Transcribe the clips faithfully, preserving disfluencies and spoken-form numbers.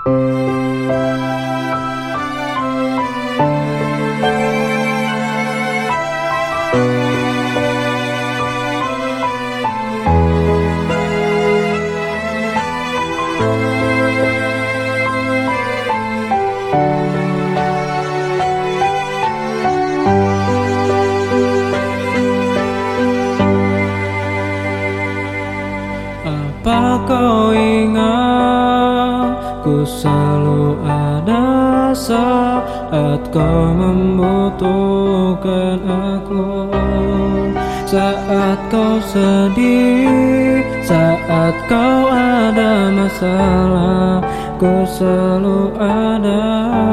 Apa kau ingat, ku selalu ada saat kau membutuhkan aku. Saat kau sedih, saat kau ada masalah, ku selalu ada.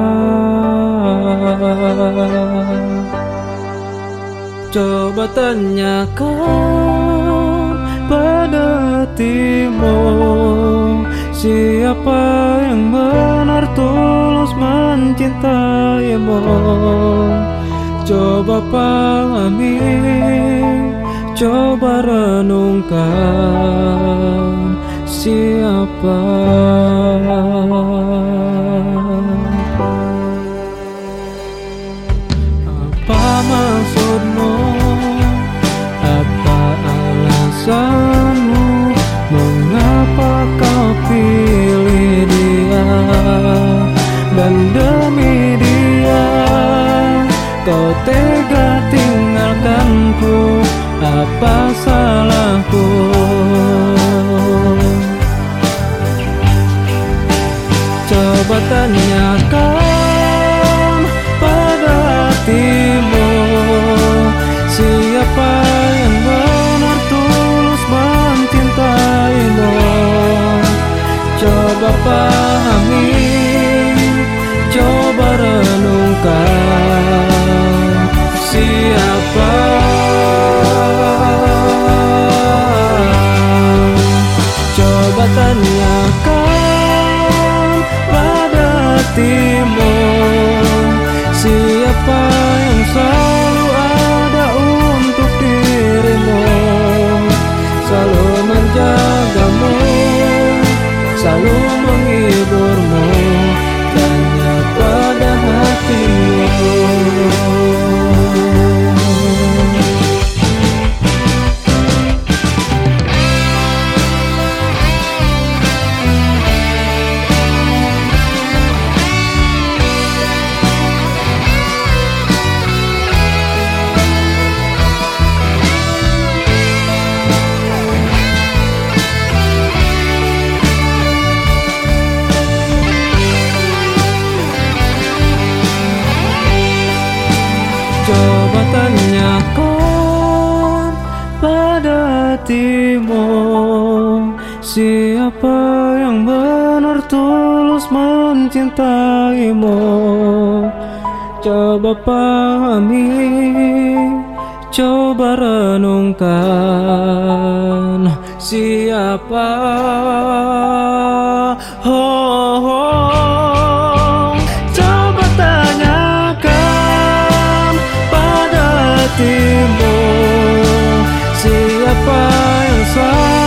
Coba tanyakan pada hatimu, siapa yang benar tulus mencintaimu. Coba pahami, coba renungkan siapa. Apa maksudmu? Apa alasanmu? Mengapa kau pilih dia? Dan demi dia kau tega tinggalkanku. Apa salahku? Coba tanyakan pada hatimu, siapa yang benar tulus mencintaimu. Coba pahami, coba renungkan siapa. Coba tanyakan pada hatimu, siapa yang selalu ada untuk dirimu, selalu menjagamu, selalu menghiburmu. Tanya pada hatimu. Coba tanyakan pada hatimu, siapa yang benar tulus mencintaimu. Coba pahami, coba renungkan siapa. Oh, oh. Coba tanyakan pada hatimu, siapa yang salah.